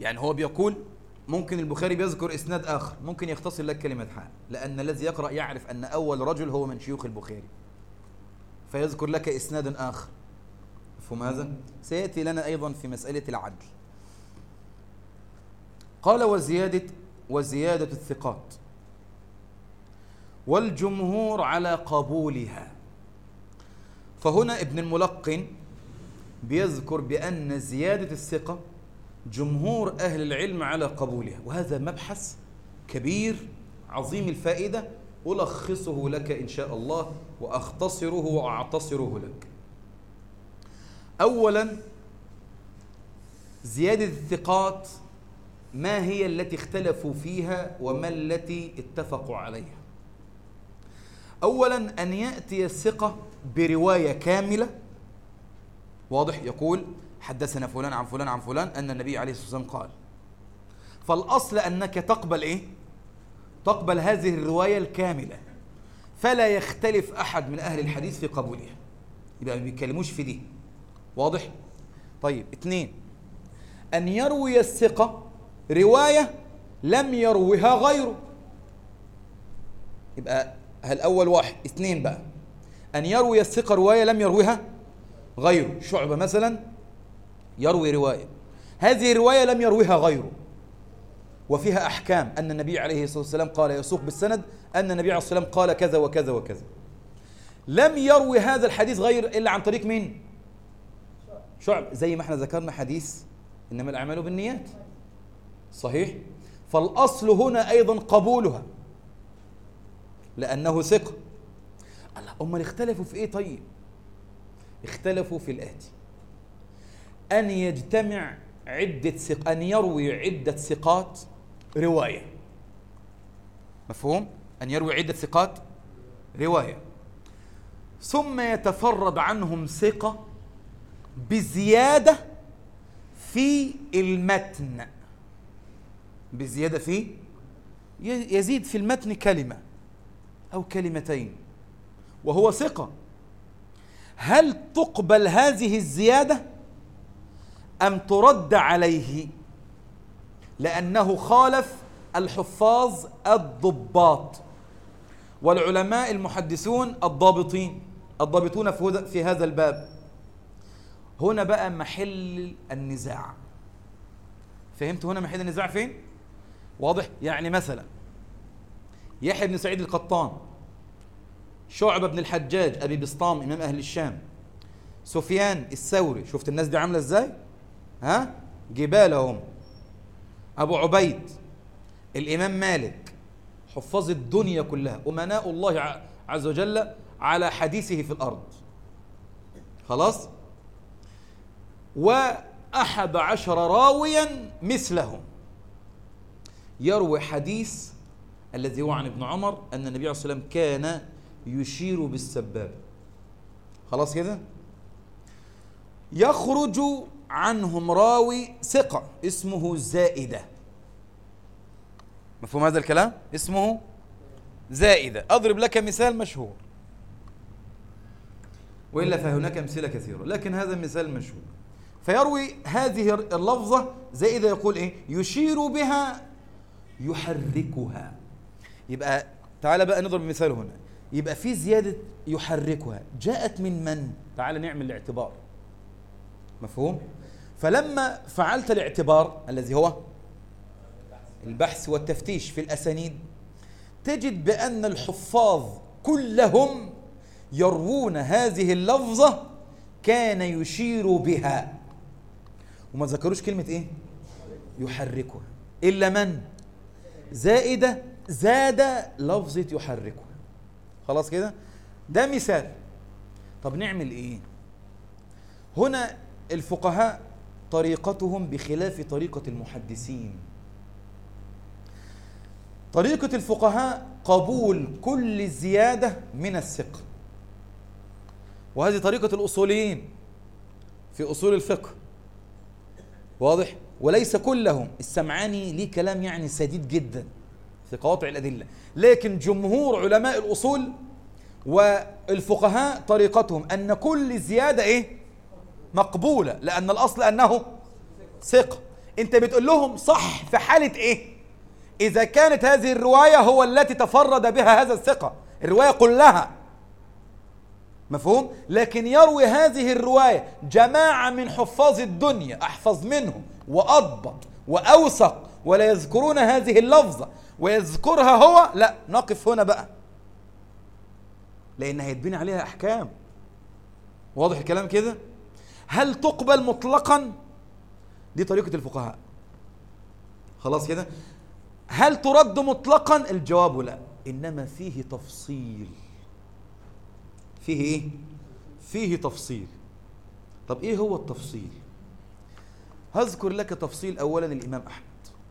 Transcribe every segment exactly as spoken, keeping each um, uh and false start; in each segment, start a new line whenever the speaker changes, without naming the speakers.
يعني هو بيقول ممكن البخاري بيذكر إسناد آخر ممكن يختصر لك كلمة حال، لأن الذي يقرأ يعرف أن أول رجل هو من شيوخ البخاري، فيذكر لك إسناد آخر. مفهوم هذا؟ سيأتي لنا أيضا في مسألة العدل. قال وزيادة وزيادة الثقات والجمهور على قبولها. فهنا ابن الملقن بيذكر بأن زيادة الثقة جمهور أهل العلم على قبولها، وهذا مبحث كبير عظيم الفائدة، ألخصه لك إن شاء الله وأختصره وأعتصره لك. أولا، زيادة الثقات ما هي التي اختلفوا فيها وما التي اتفقوا عليها؟ أولا، أن يأتي الثقة برواية كاملة، واضح، يقول حدثنا فلان عن فلان عن فلان أن النبي عليه الصلاة والسلام قال. فالأصل أنك تقبل إيه؟ تقبل هذه الرواية الكاملة، فلا يختلف أحد من أهل الحديث في قبولها، يبقى ما بيتكلموش في دي، واضح؟ طيب، اثنين، أن يروي الثقة رواية لم يروها غيره، يبقى هالأول واحد. اثنين بقى، أن يروي الثقة رواية لم يروها غيره. شعبة مثلا يروي رواية، هذه الرواية لم يرويها غيره، وفيها أحكام، أن النبي عليه الصلاة والسلام قال، يسوق بالسند أن النبي عليه الصلاة والسلام قال كذا وكذا وكذا. لم يروي هذا الحديث غير إلا عن طريق مين؟ شعب. زي ما احنا ذكرنا حديث إنما الأعمال بالنيات، صحيح؟ فالأصل هنا أيضا قبولها لأنه ثقة. الله، أمال اختلفوا في إيه؟ طيب، اختلفوا في الآتي: أن يجتمع عدة ثق أن يروي عدة ثقات رواية. مفهوم؟ أن يروي عدة ثقات رواية، ثم يتفرد عنهم ثقة بزيادة في المتن، بزيادة في يزيد في المتن كلمة أو كلمتين وهو ثقة. هل تقبل هذه الزيادة أم ترد عليه لأنه خالف الحفاظ الضباط والعلماء المحدثون الضابطين الضابطون في هذا الباب؟ هنا بقى محل النزاع. فهمت هنا محل النزاع فين؟ واضح؟ يعني مثلا يحيى بن سعيد القطان، شعبة بن الحجاج أبي بسطام إمام أهل الشام، سفيان الثوري، شفت الناس دي عاملة إزاي؟ ها؟ جبالهم. أبو عبيد، الإمام مالك، حفاظ الدنيا كلها، أمناء الله عز وجل على حديثه في الأرض، خلاص؟ وأحد عشر راويا مثلهم يروي حديث الذي هو عن ابن عمر أن النبي عليه الصلاة والسلام كان يشير بالسبابة، خلاص كده؟ يخرج عنهم راوي ثقة اسمه زائدة. مفهوم هذا الكلام؟ اسمه زائدة. أضرب لك مثال مشهور، وإلا فهناك أمثلة كثيرة، لكن هذا مثال مشهور. فيروي هذه اللفظة زائدة، يقول إيه؟ يشير بها يحركها. يبقى تعال بقى نضرب مثال هنا، يبقى في زيادة يحركها جاءت من من؟ تعال نعمل الاعتبار. مفهوم؟ فلما فعلت الاعتبار الذي هو البحث والتفتيش في الأسانيد، تجد بأن الحفاظ كلهم يروون هذه اللفظة كان يشير بها، وما ذكروش كلمة إيه؟ يحركها، إلا من؟ زائدة زاد لفظة يحركها. خلاص كده؟ ده مثال. طب نعمل إيه؟ هنا الفقهاء طريقتهم بخلاف طريقة المحدثين. طريقة الفقهاء قبول كل زيادة من الثقة، وهذه طريقة الأصوليين في أصول الفقه، واضح؟ وليس كلهم. السمعاني ليه كلام يعني سديد جدا في قواطع الأدلة، لكن جمهور علماء الأصول والفقهاء طريقتهم أن كل زيادة إيه؟ مقبولة، لأن الأصل أنه ثقة. انت بتقول لهم صح في حالة ايه؟ اذا كانت هذه الرواية هو التي تفرد بها هذا الثقة، الرواية كلها، مفهوم؟ لكن يروي هذه الرواية جماعة من حفاظ الدنيا أحفظ منهم وأضبط وأوثق ولا يذكرون هذه اللفظة ويذكرها هو، لا نقف هنا بقى، لأن هيتبني عليها أحكام. واضح الكلام كده؟ هل تقبل مطلقا؟ دي طريقة الفقهاء. خلاص كده؟ هل ترد مطلقا؟ الجواب لا، إنما فيه تفصيل. فيه ايه؟ فيه تفصيل. طب ايه هو التفصيل؟ هذكر لك تفصيل اولا الامام احمد،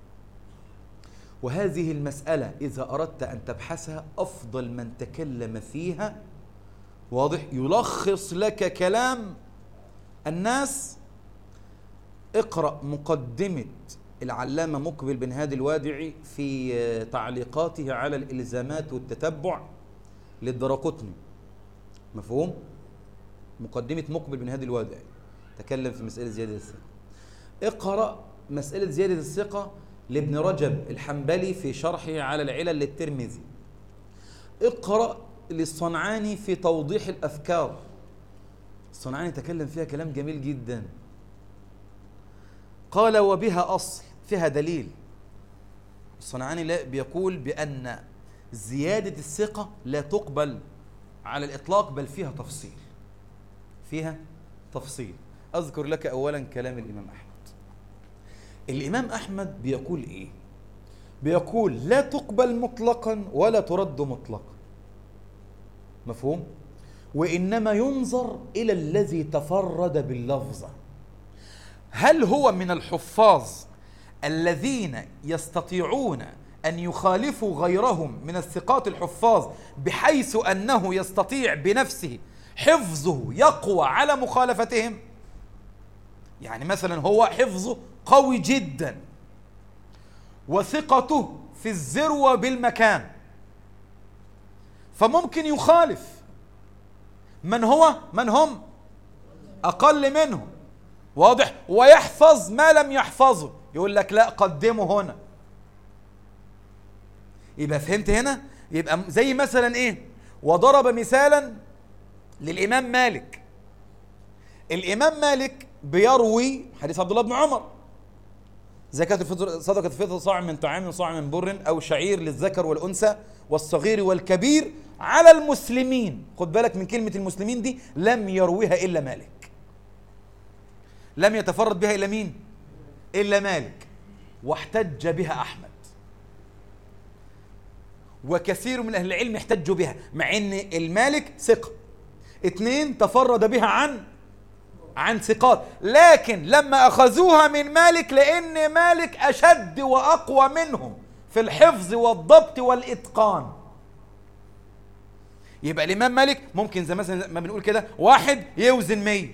وهذه المسألة اذا اردت ان تبحثها افضل من تكلم فيها، واضح، يلخص لك كلام الناس. اقرأ مقدمة العلامة مقبل بن هادي الوادعي في تعليقاته على الالزامات والتتبع للدراقطني، مفهوم؟ مقدمة مقبل بن هادي الوادعي تكلم في مسألة زيادة الثقة. اقرأ مسألة زيادة الثقة لابن رجب الحنبلي في شرحه على العلل للترمذي. اقرأ للصنعاني في توضيح الأفكار، الصنعاني تكلم فيها كلام جميل جدا، قال وبها أصل، فيها دليل. الصنعاني لا بيقول بأن زيادة الثقة لا تقبل على الإطلاق، بل فيها تفصيل، فيها تفصيل. أذكر لك أولا كلام الإمام أحمد. الإمام أحمد بيقول إيه؟ بيقول لا تقبل مطلقا ولا ترد مطلقا، مفهوم؟ وإنما ينظر إلى الذي تفرد باللفظة، هل هو من الحفاظ الذين يستطيعون أن يخالفوا غيرهم من الثقات الحفاظ بحيث أنه يستطيع بنفسه حفظه يقوى على مخالفتهم. يعني مثلا هو حفظه قوي جدا وثقته في الذروة بالمكان، فممكن يخالف من هو من هم أقل منهم، واضح، ويحفظ ما لم يحفظه، يقول لك لا قدمه هنا. يبقى فهمت هنا؟ يبقى زي مثلا ايه؟ وضرب مثالا للإمام مالك. الإمام مالك بيروي حديث عبد الله بن عمر: زكاة الفطر صدقة الفطر صاع من طعام صاع من بر أو شعير للذكر والأنثى والصغير والكبير على المسلمين. خد بالك من كلمة المسلمين دي، لم يرويها إلا مالك، لم يتفرد بها إلا مين؟ إلا مالك. واحتج بها أحمد وكثير من أهل العلم احتجوا بها، مع أن المالك ثقة، اثنين تفرد بها عن عن ثقات، لكن لما أخذوها من مالك لأن مالك أشد وأقوى منهم في الحفظ والضبط والإتقان. يبقى الإمام مالك ممكن زي مثلا ما بنقول كده واحد يوزن مية.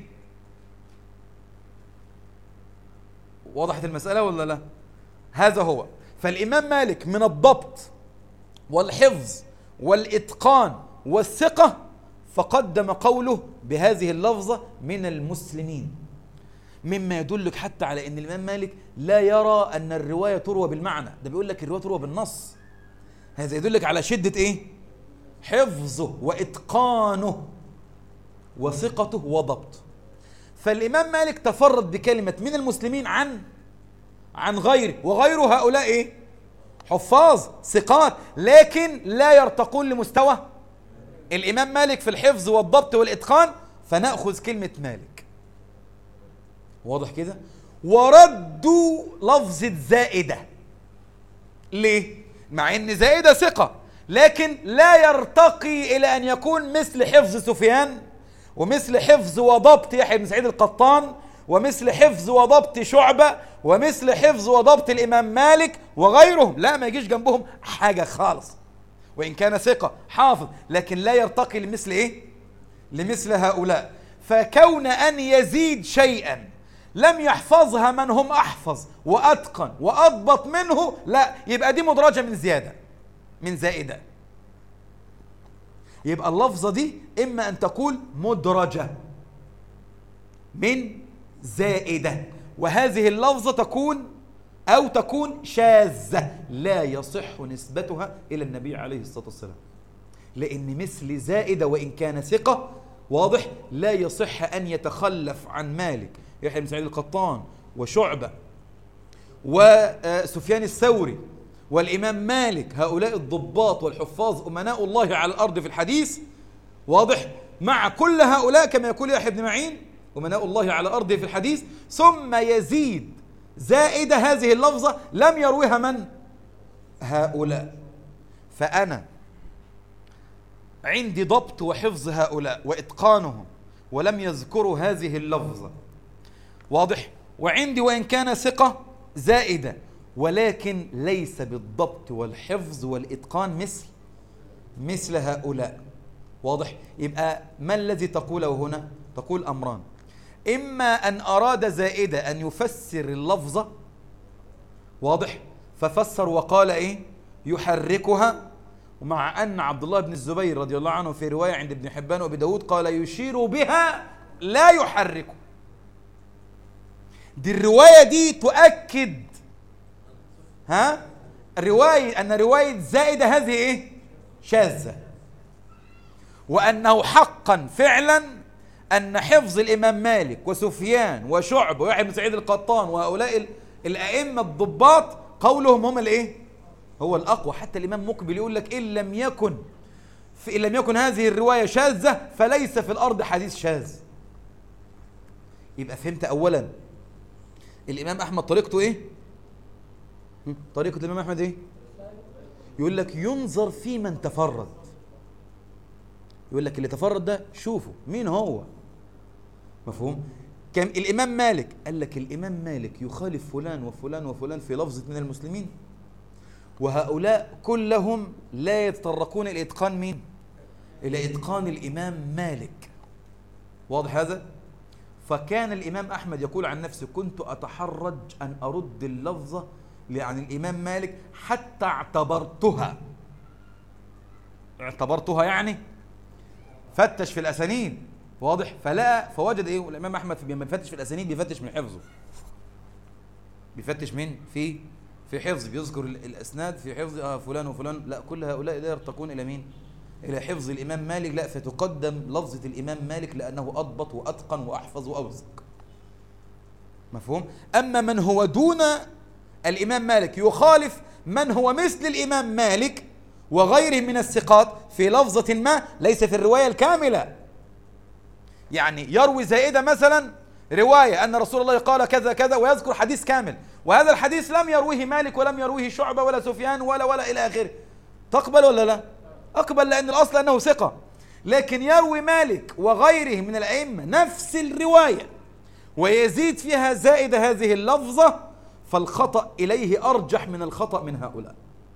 وضحت المسألة ولا لا؟ هذا هو. فالإمام مالك من الضبط والحفظ والإتقان والثقة، فقدم قوله بهذه اللفظة من المسلمين، مما يدلك حتى على أن الإمام مالك لا يرى أن الرواية تروى بالمعنى، ده بيقول لك الرواية تروى بالنص. هذا يدلك على شدة إيه؟ حفظه وإتقانه وثقته وضبطه. فالإمام مالك تفرد بكلمة من المسلمين عن عن غيره، وغير هؤلاء إيه؟ حفاظ ثقات، لكن لا يرتقون لمستوى الإمام مالك في الحفظ والضبط والإتقان، فنأخذ كلمة مالك. واضح كده؟ وردوا لفظة زائدة. ليه؟ مع أن زائدة ثقة، لكن لا يرتقي إلى أن يكون مثل حفظ سفيان ومثل حفظ وضبط يحيى بن سعيد القطان ومثل حفظ وضبط شعبة ومثل حفظ وضبط الإمام مالك وغيرهم، لا ما يجيش جنبهم حاجة خالص، وإن كان ثقة حافظ، لكن لا يرتقي لمثل إيه؟ لمثل هؤلاء. فكون أن يزيد شيئا لم يحفظها من هم أحفظ وأتقن وأضبط منه، لا، يبقى دي مدرجة من زيادة، من زائدة. يبقى اللفظة دي إما أن تقول مدرجة من زائدة، وهذه اللفظة تكون أو تكون شاذة لا يصح نسبتها إلى النبي عليه الصلاة والسلام، لأن مثل زائدة وإن كان ثقة واضح لا يصح أن يتخلف عن مالك يحيى بن سعيد القطان وشعبة وسفيان الثوري والإمام مالك، هؤلاء الضباط والحفاظ أمناء الله على الأرض في الحديث واضح، مع كل هؤلاء كما يقول يحيى بن معين أمناء الله على الأرض في الحديث، ثم يزيد زائدة هذه اللفظة لم يرويها من؟ هؤلاء. فأنا عندي ضبط وحفظ هؤلاء وإتقانهم ولم يذكروا هذه اللفظة واضح، وعندي وإن كان ثقة زائدة ولكن ليس بالضبط والحفظ والإتقان مثل مثل هؤلاء واضح. يبقى ما الذي تقوله هنا؟ تقول أمران، إما أن أراد زائدة أن يفسر اللفظة واضح ففسر وقال إيه يحركها، ومع أن عبد الله بن الزبير رضي الله عنه في رواية عند ابن حبان وابي داود قال يشير بها لا يحركه. دي الرواية دي تؤكد ها رواية أن رواية زائدة هذه إيه شاذة، وأنه حقا فعلا أن حفظ الإمام مالك وسفيان وشعب ويحيى بن سعيد القطان وهؤلاء الأئمة الضباط قولهم هم الإيه هو الأقوى. حتى الإمام مقبل يقول لك إن لم يكن إن لم يكن هذه الرواية شاذة فليس في الأرض حديث شاذ. يبقى فهمت أولا الإمام أحمد طريقته إيه؟ طريقة الإمام أحمد إيه؟ يقول لك ينظر في من تفرد، يقول لك اللي تفرد ده شوفوا مين هو، مفهوم؟ كم الإمام مالك قال لك الإمام مالك يخالف فلان وفلان وفلان في لفظة من المسلمين، وهؤلاء كلهم لا يتطرقون إلى إتقان مين؟ إلى إتقان الإمام مالك، واضح هذا؟ فكان الإمام أحمد يقول عن نفسه كنت أتحرج أن أرد اللفظة عن الإمام مالك حتى اعتبرتها اعتبرتها يعني فتش في الأسانيد واضح، فلا فوجد إيه الإمام أحمد لما بيفتش في الأسانيد بيفتش من حفظه، بيفتش من في في حفظ، بيذكر الأسناد في حفظ آه فلان وفلان، لا كل هؤلاء لا يرتقون إلى مين؟ إلى حفظ الإمام مالك، لا فتقدم لفظة الإمام مالك لأنه أضبط وأتقن وأحفظ وأوثق، مفهوم؟ أما من هو دون الإمام مالك يخالف من هو مثل الإمام مالك وغيره من الثقات في لفظة ما ليس في الرواية الكاملة، يعني يروي زائدة مثلا رواية أن رسول الله قال كذا كذا ويذكر حديث كامل، وهذا الحديث لم يرويه مالك ولم يرويه شعبة ولا سفيان ولا ولا إلى آخره، تقبل ولا لا؟ أقبل، لأن الأصل أنه ثقة. لكن يروي مالك وغيره من الأئمة نفس الرواية ويزيد فيها زائدة هذه اللفظة، فالخطأ إليه أرجح من الخطأ من هؤلاء.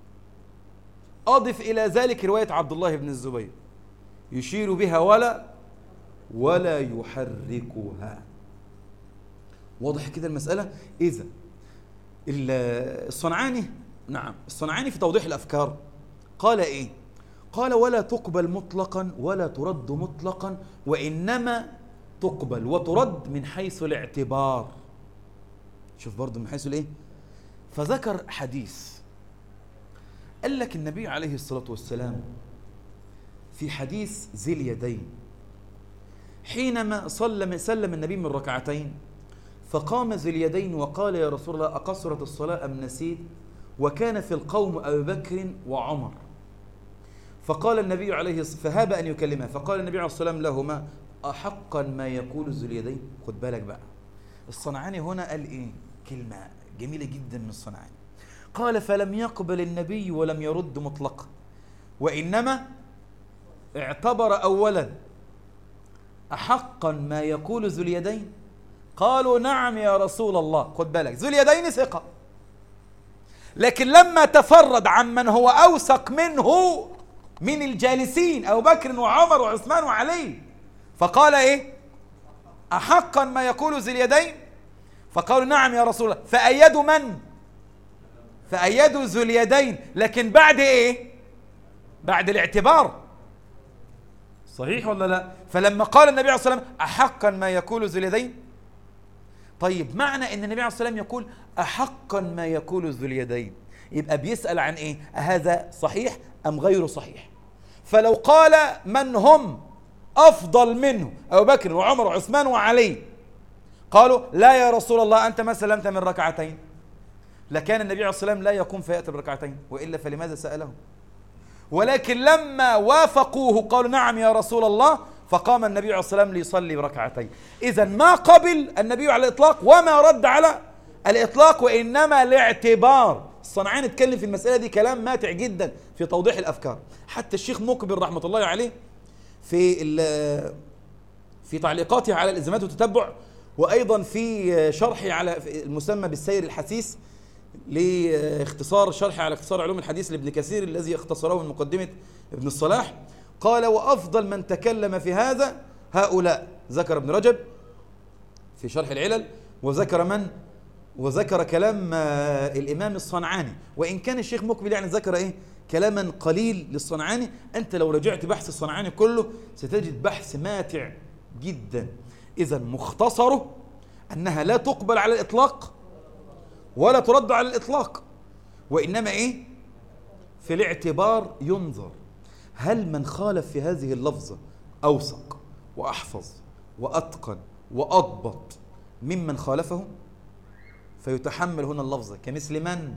أضف إلى ذلك رواية عبد الله بن الزبير يشير بها ولا ولا يحركها، واضح كده المسألة؟ إذا الصنعاني نعم الصنعاني في توضيح الأفكار قال إيه؟ قال ولا تقبل مطلقا ولا ترد مطلقا، وإنما تقبل وترد من حيث الاعتبار. شوف برضو من حيث الايه؟ فذكر حديث قال لك النبي عليه الصلاة والسلام في حديث ذي اليدين حينما صلى سلم النبي من ركعتين فقام ذي اليدين وقال يا رسول الله أقصرت الصلاة أم نسيت؟ وكان في القوم أبو بكر وعمر، فقال النبي عليه الصلاة فهاب أن يكلمه، فقال النبي عليه الصلاة والسلام لهما أحقا ما يقول ذو اليدين؟ خد بالك بقى الصنعاني هنا قال إيه؟ كلمة جميلة جدا من الصنعاني، قال فلم يقبل النبي ولم يرد مطلقا، وإنما اعتبر أولا أحقا ما يقول ذو اليدين؟ قالوا نعم يا رسول الله. خد بالك ذو اليدين ثقة، لكن لما تفرد عن من هو أوثق منه من الجالسين أبو بكر وعمر وعثمان وعلي فقال إيه؟ أحقا ما يقول ذو اليدين؟ فقالوا نعم يا رسول الله، فأيدوا من؟ فأيدوا ذو اليدين، لكن بعد إيه؟ بعد الاعتبار، صحيح ولا لا؟ فلما قال النبي عليه الصلاة والسلام أحقا ما يقول ذو اليدين، طيب معنى ان النبي عليه الصلاة والسلام يقول احقا ما يقول ذو اليدين، يبقى بيسأل عن ايه؟ هذا صحيح ام غير صحيح؟ فلو قال من هم افضل منه ابو بكر وعمر وعثمان وعلي، قالوا لا يا رسول الله انت ما سلمت من ركعتين، لكان النبي عليه الصلاة والسلام لا يقوم فيأتي بركعتين، وإلا فلماذا سألهم؟ ولكن لما وافقوه قالوا نعم يا رسول الله، فقام النبي عليه الصلاة والسلام ليصلي بركعتين. إذا ما قبل النبي على الإطلاق وما رد على الإطلاق، وإنما لاعتبار. الصنعاني اتكلم في المسألة دي كلام ماتع جدا في توضيح الأفكار. حتى الشيخ مقبل رحمة الله عليه في في تعليقاته على الإلزامات والتتبع، وأيضا في شرحه على المسمى بالسير الحثيث لاختصار شرح على اختصار علوم الحديث لابن كثير الذي اختصره من مقدمة ابن الصلاح، قال وأفضل من تكلم في هذا هؤلاء. ذكر ابن رجب في شرح العلل، وذكر من؟ وذكر كلام الإمام الصنعاني، وإن كان الشيخ مقبل يعني ذكر إيه؟ كلاما قليل للصنعاني. أنت لو رجعت بحث الصنعاني كله ستجد بحث ماتع جدا. إذا مختصره أنها لا تقبل على الإطلاق ولا ترد على الإطلاق، وإنما إيه؟ في الاعتبار ينظر هل من خالف في هذه اللفظة أوثق وأحفظ وأتقن وأضبط ممن خالفه، فيتحمل هنا اللفظة كمثل من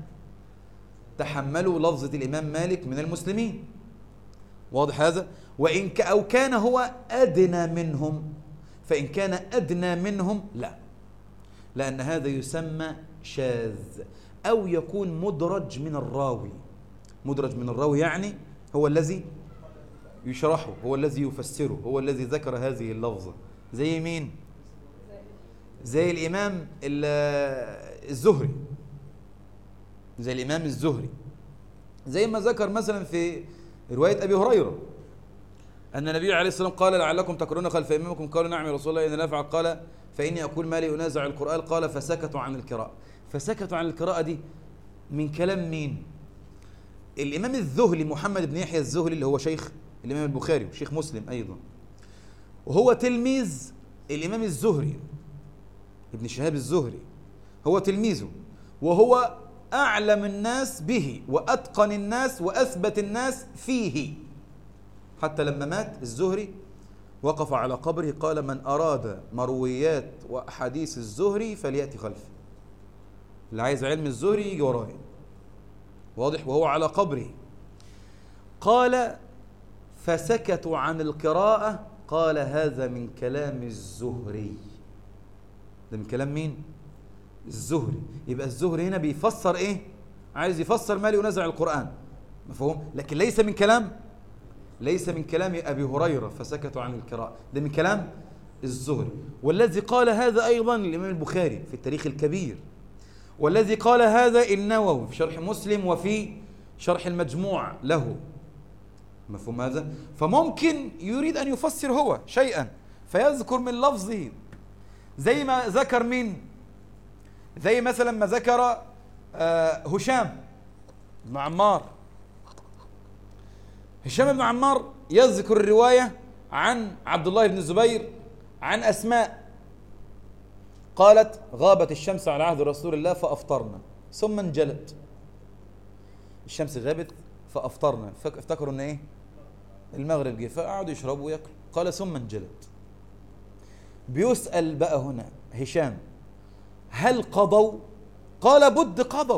تحملوا لفظة الإمام مالك من المسلمين. واضح هذا؟ وإن ك أو كان هو أدنى منهم، فإن كان أدنى منهم لا، لأن هذا يسمى شاذ، أو يكون مدرج من الراوي. مدرج من الراوي يعني هو الذي يشرحه، هو الذي يفسره، هو الذي ذكر هذه اللفظة. زي مين؟ زي الإمام الزهري، زي الإمام الزهري، زي ما ذكر مثلا في رواية أبي هريرة أن النبي عليه الصلاة والسلام قال لعلكم تقرؤون خلف إمامكم، قالوا نعم يا رسول الله إن لا أفعل، قال فإني أقول ما لي أنازع القرآن، قال فسكتوا عن القراءة. فسكتوا عن القراءة دي من كلام مين؟ الإمام الذهلي محمد بن يحيى الذهلي اللي هو شيخ الإمام البخاري وشيخ مسلم أيضا، وهو تلميذ الإمام الزهري ابن شهاب الزهري، هو تلميذه، وهو أعلم الناس به وأتقن الناس وأثبت الناس فيه. حتى لما مات الزهري وقف على قبره قال من أراد مرويات وأحاديث الزهري فليأتي خلفه، اللي عايز علم الزهري يجي وراي. واضح؟ وهو على قبره. قال فسكتوا عن القراءة، قال هذا من كلام الزهري. ده من كلام مين؟ الزهري. يبقى الزهري هنا بيفسر ايه؟ عايز يفسر ما ينازع القرآن، مفهوم؟ لكن ليس من كلام ليس من كلام أبي هريرة فسكتوا عن القراءة، ده من كلام الزهري. والذي قال هذا أيضا الإمام البخاري في التاريخ الكبير، والذي قال هذا النووي في شرح مسلم وفي شرح المجموع له، مفهوم هذا؟ فممكن يريد أن يفسر هو شيئا فيذكر من لفظه، زي ما ذكر مين؟ زي مثلا ما ذكر آه هشام بن عمار. هشام بن عمار يذكر الرواية عن عبد الله بن الزبير عن أسماء قالت غابت الشمس على عهد رسول الله فأفطرنا ثم انجلت. الشمس غابت فأفطرنا، افتكروا ان ايه؟ المغرب جه، فقعدوا يشربوا وياكلوا، قال ثم انجلت. بيسأل بقى هنا هشام هل قضوا؟ قال بد قضوا.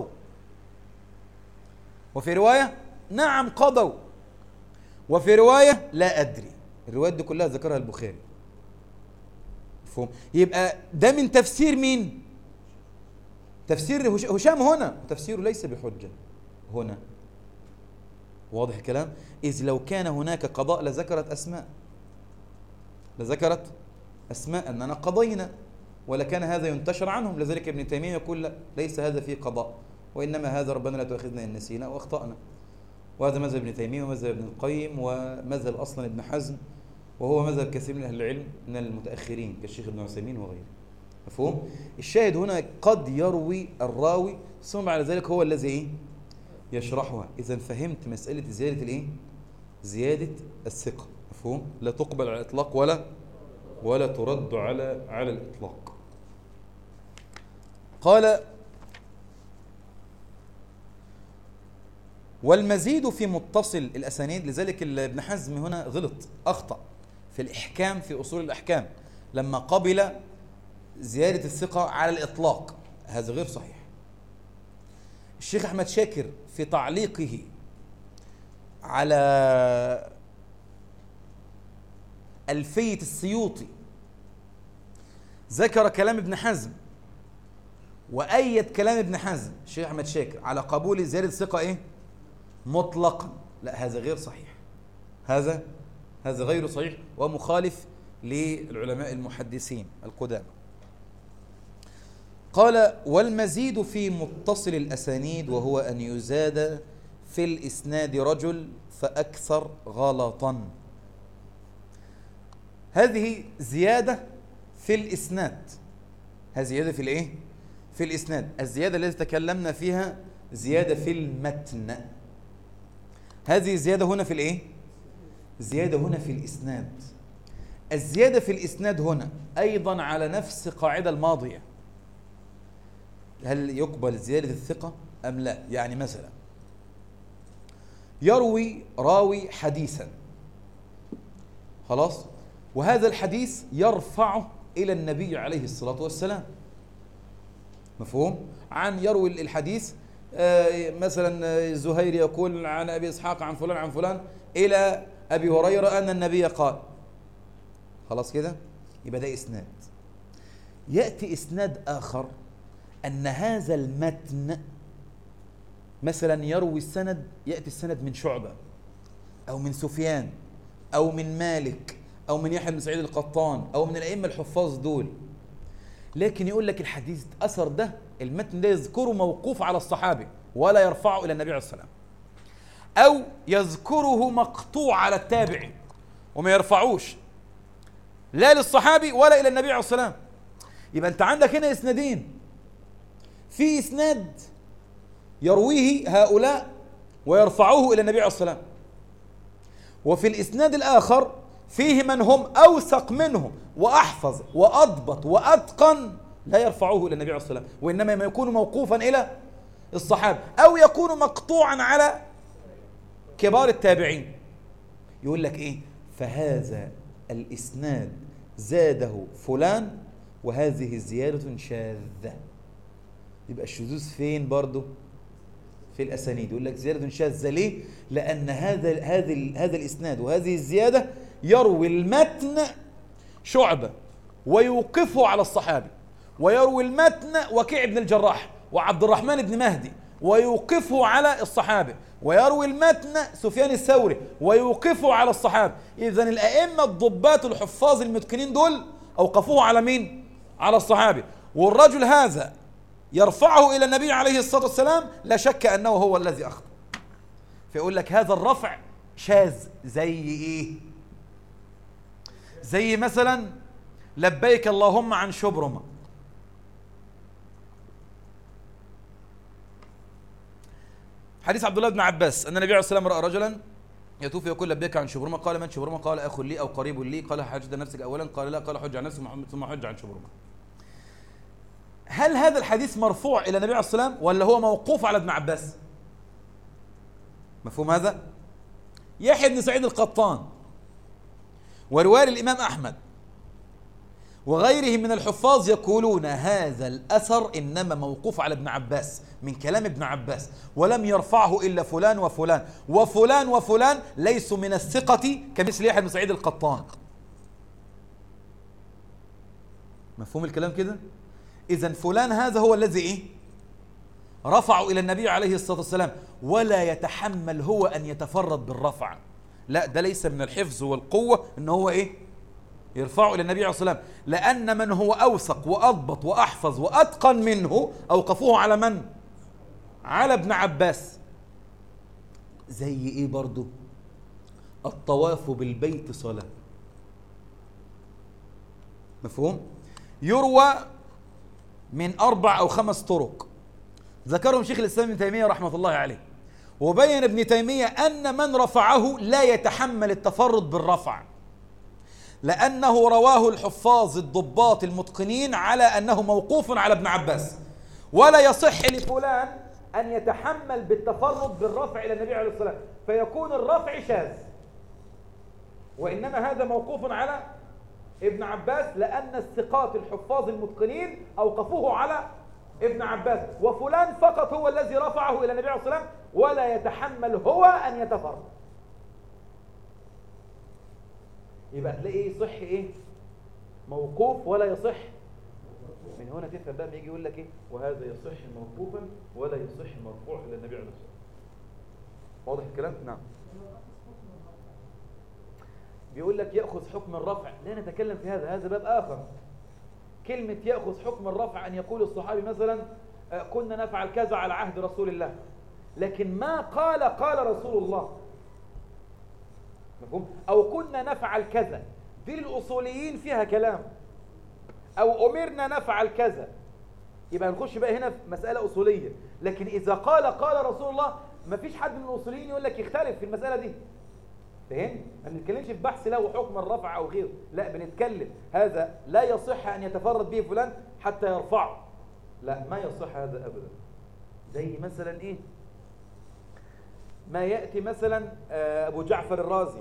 وفي رواية نعم قضوا، وفي رواية لا أدري. الروايات دي كلها ذكرها البخاري، مفهوم؟ يبقى ده من تفسير مين؟ تفسير هشام هنا، تفسيره ليس بحجة هنا. واضح الكلام؟ إذ لو كان هناك قضاء لذكرت أسماء لذكرت أسماء أننا قضينا، ولكان هذا ينتشر عنهم. لذلك ابن تيمية يقول لا، ليس هذا فيه قضاء، وإنما هذا ربنا لا تؤاخذنا إن نسينا وأخطأنا. وهذا مذهب ابن تيمية ومذهب ابن القيم ومذهب أصلا ابن حزم، وهو مذهب كثير من أهل العلم من المتأخرين كالشيخ ابن عثيمين وغيره، مفهوم؟ الشاهد هنا قد يروي الراوي ثم بعد ذلك هو الذي إيه؟ يشرحها. إذا فهمت مسألة زيادة الإيه؟ زيادة الثقة، مفهوم؟ لا تقبل على الإطلاق ولا ولا ترد على على الإطلاق. قال والمزيد في متصل الأسانيد. لذلك ابن حزم هنا غلط، أخطأ في الإحكام في أصول الأحكام لما قبل زيادة الثقة على الإطلاق، هذا غير صحيح. الشيخ أحمد شاكر في تعليقه على ألفية السيوطي ذكر كلام ابن حزم وأيد كلام ابن حزم الشيخ أحمد شاكر على قبول زيادة الثقة إيه؟ مطلقا. لا، هذا غير صحيح، هذا هذا غير صحيح ومخالف للعلماء المحدثين القدامى. قال والمزيد في متصل الأسانيد وهو أن يزاد في الإسناد رجل فأكثر غلطا. هذه زيادة في الإسناد، هذه زيادة في الإيه؟ في الإسناد. الزيادة التي تكلمنا فيها زيادة في المتن، هذه زيادة هنا في الإيه؟ زيادة هنا في الإسناد. الزيادة في الإسناد هنا أيضا على نفس القاعدة الماضية، هل يقبل زيادة الثقة أم لا؟ يعني مثلا يروي راوي حديثا، خلاص، وهذا الحديث يرفعه إلى النبي عليه الصلاة والسلام، مفهوم؟ عن يروي الحديث مثلا زهير يقول عن أبي إسحاق عن فلان عن فلان إلى أبي هريرة أن النبي قال، خلاص كده، يبقى ده إسناد. يأتي إسناد آخر أن هذا المتن مثلا يروي السند، يأتي السند من شعبة أو من سفيان أو من مالك أو من يحيى بن سعيد القطان أو من الأئمة الحفاظ دول، لكن يقول لك الحديث أثر ده المتن ده يذكره موقوف على الصحابي ولا يرفعه إلى النبي عليه الصلاة والسلام، أو يذكره مقطوع على التابعي وما يرفعوش لا للصحابي ولا إلى النبي عليه الصلاة والسلام. يبقى أنت عندك هنا إسنادين، في إسناد يرويه هؤلاء ويرفعوه إلى النبي عليه الصلاة والسلام، وفي الإسناد الآخر فيه من هم أوثق منهم وأحفظ وأضبط وأتقن لا يرفعوه إلى النبي عليه الصلاة والسلام، وإنما يكون موقوفا إلى الصحابة أو يكون مقطوعا على كبار التابعين. يقول لك إيه؟ فهذا الإسناد زاده فلان وهذه زيادة شاذة. يبقى الشذوذ فين برضه؟ في الأسانيد. يقول لك زيادة شاذة ليه؟ لأن هذا هذا هذا الإسناد وهذه الزيادة يروي المتن شعبة ويوقفه على الصحابي، ويروي المتن وكيع بن الجراح وعبد الرحمن بن مهدي ويوقفه على الصحابي، ويروي المتن سفيان الثوري ويوقفه على الصحابي. إذن الأئمة الضباط الحفاظ المتقنين دول أوقفوه على مين؟ على الصحابي. والرجل هذا يرفعه إلى النبي عليه الصلاة والسلام، لا شك أنه هو الذي أخطأ. فيقول لك هذا الرفع شاذ. زي إيه؟ زي مثلا لبيك اللهم عن شبرمة، حديث عبد الله بن عباس أن النبي عليه الصلاة والسلام رأى رجلا يطوف يقول لبيك عن شبرمة، قال من شبرمة؟ قال أخ لي أو قريب لي. قال حج عن نفسك أولا؟ قال لا. قال حج عن نفسك ثم حج عن شبرمة. هل هذا الحديث مرفوع إلى النبي عليه الصلاة والسلام ولا هو موقوف على ابن عباس؟ مفهوم هذا؟ يحيى بن سعيد القطان ورواية الإمام أحمد وغيره من الحفاظ يقولون هذا الأثر إنما موقوف على ابن عباس من كلام ابن عباس، ولم يرفعه إلا فلان وفلان وفلان وفلان ليسوا من الثقة كمثل يحيى بن سعيد القطان. مفهوم الكلام كده؟ إذن فلان هذا هو الذي إيه؟ رفعوا إلى النبي عليه الصلاة والسلام، ولا يتحمل هو أن يتفرد بالرفع، لا، ده ليس من الحفظ والقوة إن هو إيه؟ يرفعوا إلى النبي عليه الصلاة والسلام، لأن من هو أوثق وأضبط وأحفظ وأتقن منه أوقفوه على من؟ على ابن عباس. زي إيه برضو؟ الطواف بالبيت صلاة. مفهوم؟ يروى من أربع أو خمس طرق ذكرهم شيخ الإسلام ابن تيمية رحمة الله عليه، وبين ابن تيمية أن من رفعه لا يتحمل التفرد بالرفع، لأنه رواه الحفاظ الضباط المتقنين على أنه موقوف على ابن عباس، ولا يصح لفلان أن يتحمل بالتفرد بالرفع إلى النبي عليه الصلاة والسلام فيكون الرفع شاذ، وإنما هذا موقوف على ابن عباس، لأن الثقات الحفاظ المتقنين أوقفوه على ابن عباس، وفلان فقط هو الذي رفعه إلى النبي عليه الصلاة والسلام ولا يتحمل هو أن يتفرد. يبقى تلاقي ايه يصح ايه موقوف ولا يصح. من هنا تفهم بقى، يجي يقول لك ايه وهذا يصح موقوفا ولا يصح مرفوع الى النبي عليه الصلاه والسلام. واضح الكلام؟ نعم. بيقول لك ياخذ حكم الرفع، لا نتكلم في هذا، هذا باب اخر. كلمه ياخذ حكم الرفع ان يقول الصحابي مثلا كنا نفعل كذا على عهد رسول الله، لكن ما قال قال رسول الله، مفهوم؟ أو كنا نفعل كذا، دي الأصوليين فيها كلام. أو أمرنا نفعل كذا، يبقى نخش بقى هنا في مسألة أصولية. لكن إذا قال قال رسول الله، ما فيش حد من الأصوليين يقول لك يختلف في المسألة دي. فهم؟ ما بنتكلمش في بحث له حكم الرفع أو غيره، لا بنتكلم هذا لا يصح أن يتفرد به فلان حتى يرفعه، لا ما يصح هذا أبدا. زي مثلا إيه ما يأتي مثلا أبو جعفر الرازي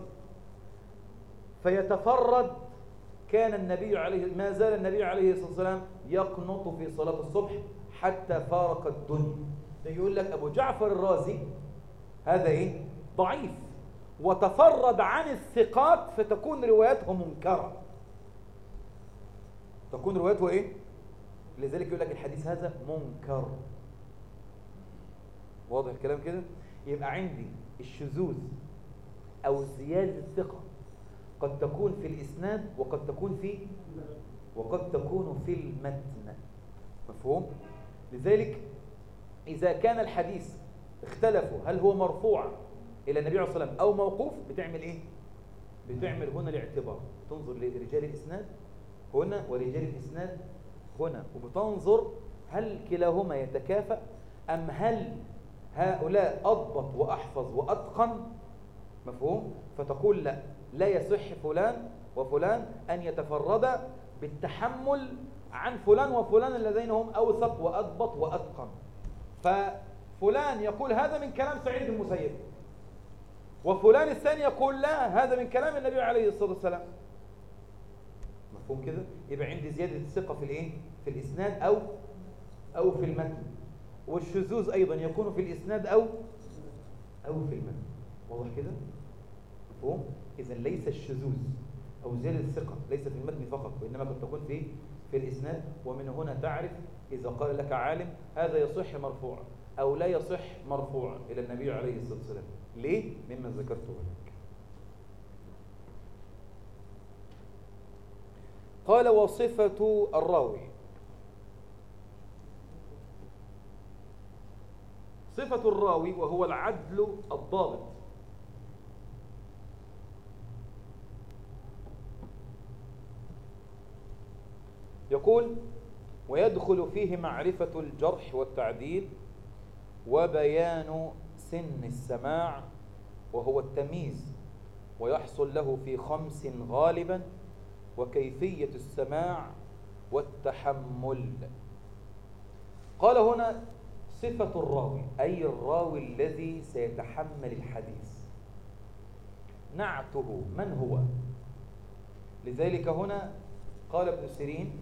فيتفرد، كان النبي عليه ما زال النبي عليه الصلاة والسلام يقنط في صلاة الصبح حتى فارق الدنيا. يقول لك أبو جعفر الرازي هذا إيه ضعيف وتفرد عن الثقات، فتكون روايته منكرة، تكون روايته إيه، لذلك يقول لك الحديث هذا منكر. واضح الكلام كده؟ يبقى عندي الشذوذ أو زيادة الثقة قد تكون في الإسناد وقد تكون في وقد تكون في المتن، مفهوم؟ لذلك إذا كان الحديث اختلفوا هل هو مرفوع إلى النبي عليه الصلاة والسلام أو موقوف، بتعمل إيه؟ بتعمل هنا الاعتبار، تنظر لرجال الإسناد هنا ورجال الإسناد هنا، وبتنظر هل كلاهما يتكافأ أم هل هؤلاء أضبط وأحفظ وأتقن، مفهوم؟ فتقول لا لا يصح فلان وفلان أن يتفرد بالتحمل عن فلان وفلان الذين هم أوثق وأضبط وأتقن. ففلان يقول هذا من كلام سعيد بن المسيب، وفلان الثاني يقول لا هذا من كلام النبي عليه الصلاة والسلام، مفهوم كده؟ يبقى عندي زيادة الثقة في الإيه؟ في الإسناد أو أو في المتن. والشذوذ أيضا يكون في الإسناد أو أو في المتن. واضح كده؟ مفهوم؟ إذا ليس الشذوذ أو زيادة الثقة ليس في المتن فقط، وإنما قد تكون في في الإسناد. ومن هنا تعرف إذا قال لك عالم هذا يصح مرفوعا أو لا يصح مرفوعا إلى النبي عليه الصلاة والسلام، ليه؟ مما ذكرته لك. قال وصفة الراوي. صفة الراوي وهو العدل الضابط، يقول ويدخل فيه معرفة الجرح والتعديل وبيان سن السماع وهو التمييز، ويحصل له في خمس غالبا، وكيفية السماع والتحمل. قال هنا صفة الراوي أي الراوي الذي سيتحمل الحديث، نعته من هو؟ لذلك هنا قال ابن سيرين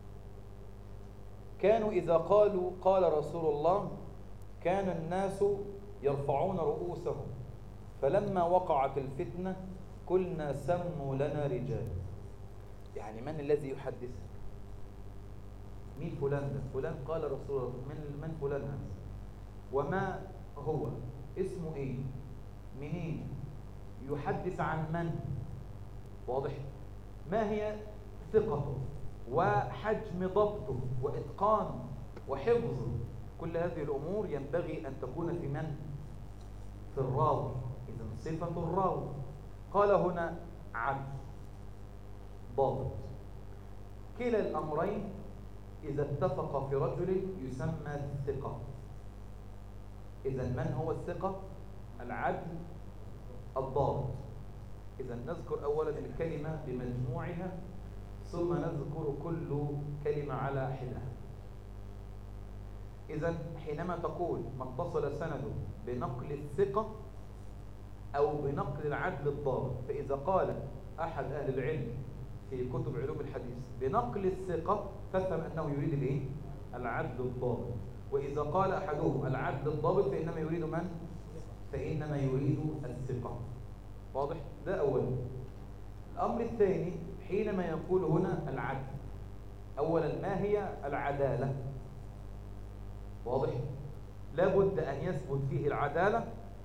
كانوا إذا قالوا قال رسول الله كان الناس يرفعون رؤوسهم، فلما وقعت الفتنة قلنا سموا لنا رجال. يعني من الذي يحدث؟ مين فلان ده؟ فلان قال رسول الله، من من فلان هذا؟ وما هو؟ اسمه ايه؟ منين؟ يحدث عن من؟ واضح؟ ما هي ثقته وحجم ضبطه وإتقانه وحفظه؟ كل هذه الأمور ينبغي أن تكون في من؟ في الراوي. إذن صفة الراوي. قال هنا عدل ضابط، كلا الأمرين إذا اتفق في رجل يسمى الثقة. إذن من هو الثقة؟ العدل الضابط. إذن نذكر أولا الكلمة بمجموعها ثم نذكر كل كلمة على حدة. إذن حينما تقول ما اتصل سنده بنقل الثقة أو بنقل العدل الضابط، فإذا قال أحد أهل العلم في كتب علوم الحديث بنقل الثقة فافهم أنه يريد الإيه؟ العدل الضابط. وإذا قال أحدهم العدل الضابط فإنما يريد من؟ فإنما يريد الثقة. واضح؟ ده أولا. الأمر الثاني حينما يقول هنا العدل، أولا ما هي العدالة؟ واضح؟ لابد أن يثبت فيه العدالة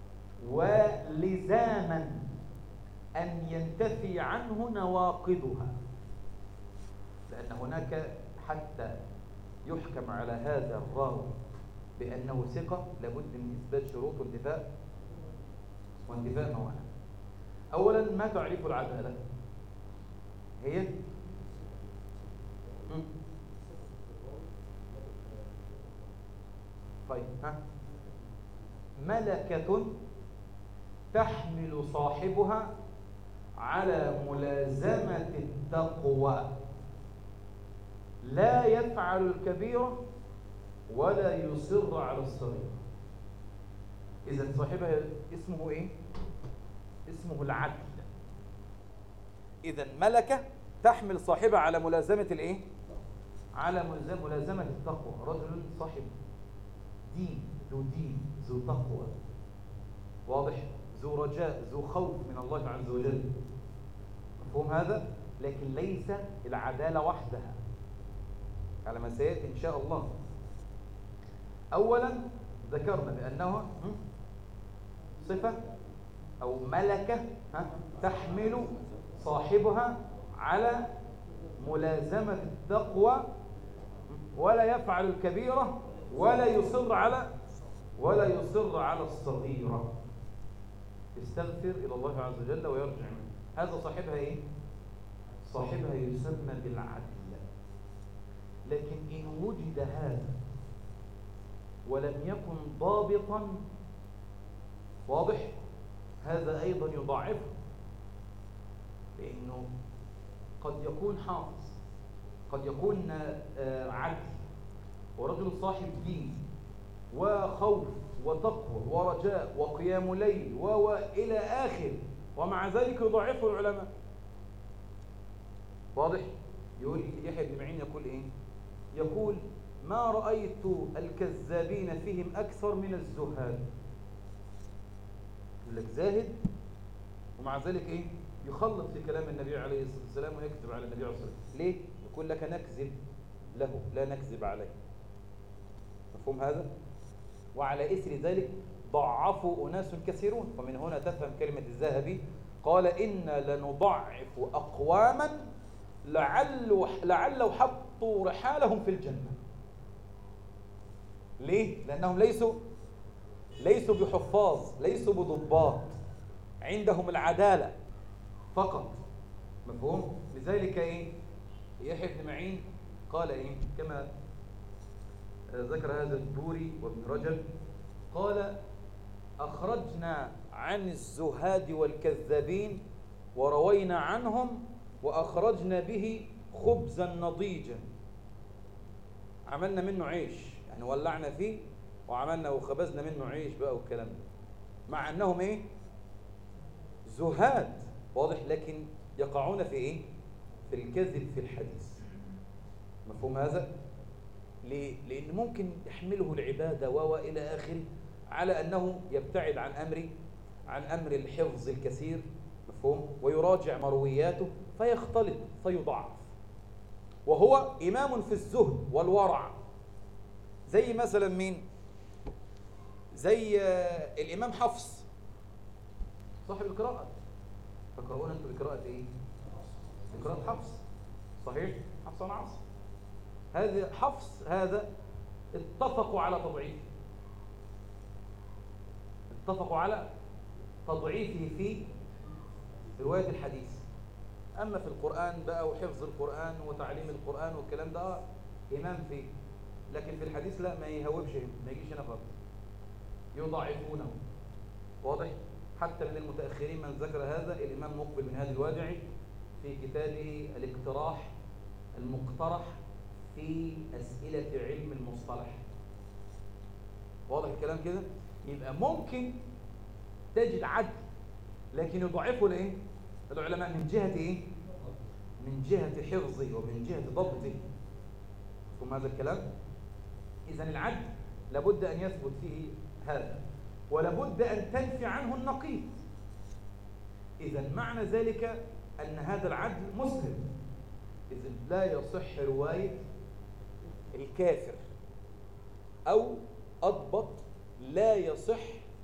ولزاما أن ينتفي عنه نواقضها، لأن هناك حتى يحكم على هذا الراوي بأنه ثقة لابد من إثبات شروط وانتفاء وانتفاء موانع. أولا ما تعريف العدالة؟ هي طيب ها ملكة تحمل صاحبها على ملازمة التقوى، لا يفعل الكبيرة ولا يصر على الصغيرة. إذا صاحبها اسمه إيه؟ اسمه العدل. إذا ملكة تحمل صاحبها على ملازمة الإيه؟ على ملازمة التقوى. رجل صاحب دين، ذو دين، ذو تقوى، واضح؟ ذو رجاء، ذو خوف من الله عز وجل. مفهوم هذا؟ لكن ليس العدالة وحدها على ما سيأتي إن شاء الله. أولا ذكرنا بأنه صفة أو ملكة تحمل صاحبها على ملازمة التقوى ولا يفعل الكبيرة ولا يصر على ولا يصر على الصغيرة، يستغفر إلى الله عز وجل ويرجع منه. هذا صاحبها إيه؟ صاحبها يسمى بالعدل. لكن إن وجد هذا ولم يكن ضابطا، واضح؟ هذا أيضا يضاعفه، لأنه قد يكون حافظ، قد يكون عدل ورجل صاحب دين وخوف وتقوى ورجاء وقيام ليل وإلى آخر، ومع ذلك يضاعفه العلماء. واضح؟ يقول يحيى بن معين يقول إيه؟ يقول ما رأيت الكذابين فيهم أكثر من الزهاد. يقول لك زاهد ومع ذلك إيه؟ يخلط في كلام النبي عليه الصلاة والسلام ويكذب على النبي عليه الصلاة والسلام. ليه؟ يقول لك نكذب له لا نكذب عليه. مفهوم هذا؟ وعلى إثر ذلك ضعفوا أناس كثيرون. ومن هنا تفهم كلمة الذهبي قال إنا لنضعف أقواما لعل لعلوا حطوا رحالهم في الجنة. ليه؟ لأنهم ليسوا ليسوا بحفاظ، ليسوا بضباط، عندهم العدالة فقط. مفهوم؟ لذلك إيه؟ يحيى بن معين قال إيه؟ كما ذكر هذا الدوري وابن رجب، قال أخرجنا عن الزهاد والكذابين وروينا عنهم وأخرجنا به خبزا نضيجا. عملنا منه عيش، يعني ولعنا فيه وعملنا وخبزنا منه عيش بقى والكلام ده، مع أنهم إيه؟ زهاد، واضح؟ لكن يقعون في إيه؟ في الكذب في الحديث. مفهوم هذا؟ ليه؟ لأن ممكن يحمله العبادة وإلى آخره على أنه يبتعد عن أمر عن أمر الحفظ الكثير، مفهوم؟ ويراجع مروياته فيختلط فيضعف، وهو إمام في الزهد والورع. زي مثلا مين؟ زي الإمام حفص صاحب القراءة. تقرؤون أنتم بقراءة إيه؟ بقراءة حفص، صحيح؟ حفص عن عاصم. هذا حفص هذا اتفقوا على تضعيفه، اتفقوا على تضعيفه في رواية الحديث. أما في القرآن بقى وحفظ القرآن وتعليم القرآن والكلام ده إمام فيه، لكن في الحديث لا، ما يهوبش، ما يجيش هنا خالص، يضعفونه. واضح؟ حتى من المتأخرين من ذكر هذا الإمام مقبل من هذا الوادعي في كتابه الاقتراح المقترح في أسئلة علم المصطلح. واضح الكلام كده؟ يبقى ممكن تجد عدل لكن يضعفه لإيه؟ العلماء من جهة إيه؟ من جهة حفظه ومن جهة ضبطه. ثم هذا الكلام؟ إذن العدل لابد أن يثبت فيه هذا، ولابد أن تنفي عنه النقيض. إذن معنى ذلك أن هذا العدل مسلم. إذن لا يصح رواية الكافر، أو أضبط لا يصح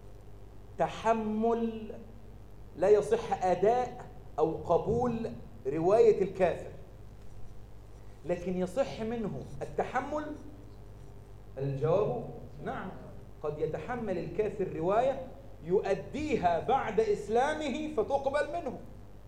تحمل، لا يصح أداء أو قبول رواية الكافر، لكن يصح منه التحمل. الجواب نعم، قد يتحمل الكافر رواية يؤديها بعد إسلامه فتقبل منه.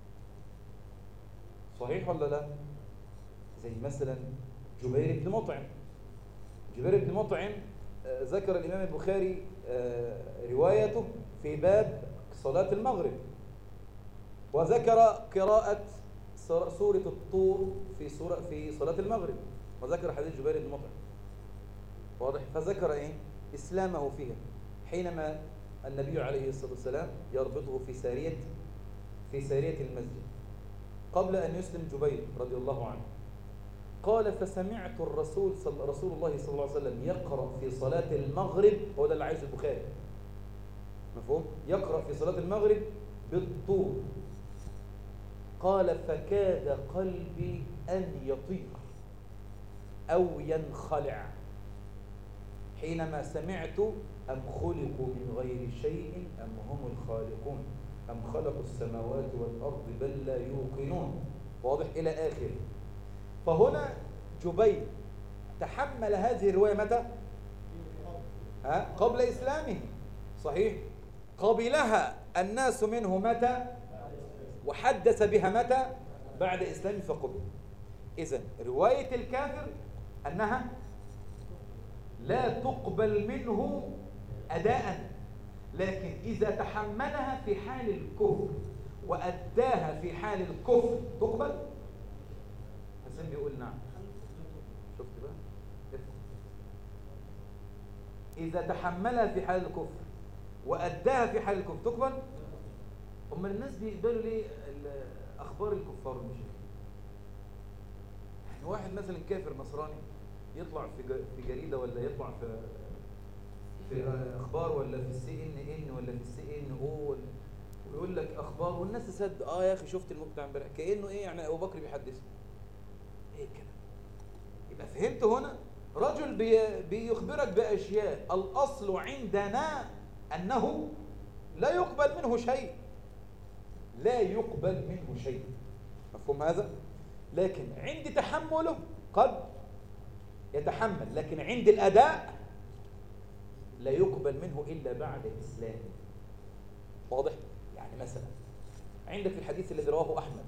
صحيح ولا لا؟ زي مثلا جبير بن مطعم. جبير بن مطعم ذكر الإمام البخاري روايته في باب صلاة المغرب، وذكر قراءة سورة الطور في سورة في صلاة المغرب، وذكر حديث جبير بن مطعم. واضح؟ فذكر ايه؟ اسلامه فيها حينما النبي عليه الصلاة والسلام يربطه في سارية في سارية المسجد قبل أن يسلم جبير رضي الله عنه. قال فسمعت الرسول صل... رسول الله صلى الله عليه وسلم يقرأ في صلاة المغرب، هو ده اللي عايزه البخاري، مفهوم؟ يقرأ في صلاة المغرب بالطور. قال فكاد قلبي أن يطير أو ينخلع حينما سمعت أم خلقوا من غير شيء أم هم الخالقون أم خلقوا السماوات والأرض بل لا يوقنون. واضح إلى آخره. فهنا جبير تحمل هذه الرواية متى؟ ها؟ قبل إسلامه. صحيح؟ قبلها الناس منه متى؟ وحدث بها متى؟ بعد إسلامه فقبل. إذن رواية الكافر أنها لا تقبل منه أداء، لكن إذا تحملها في حال الكفر وأداها في حال الكفر تقبل. حسين بيقول نعم. شفت بقى؟ إذا تحملها في حال الكفر وأداها في حال الكفر تقبل. أما الناس بيقبلوا ليه أخبار الكفار المشركين؟ يعني واحد مثلا كافر نصراني يطلع في في جريدة ولا يطلع في في أخبار ولا في السي إن إن ولا في السي إن أو ويقول لك أخبار والناس تصدق. آه يا أخي شفت المقطع امبارح كأنه إيه يعني أبو بكر بيحدثه. إيه كده؟ يبقى فهمت هنا رجل بي بيخبرك بأشياء الأصل عندنا أنه لا يقبل منه شيء، لا يقبل منه شيء. مفهوم هذا؟ لكن عند تحمله قد يتحمل، لكن عند الأداء لا يقبل منه إلا بعد الإسلام. واضح؟ يعني مثلا عندك الحديث الذي رواه أحمد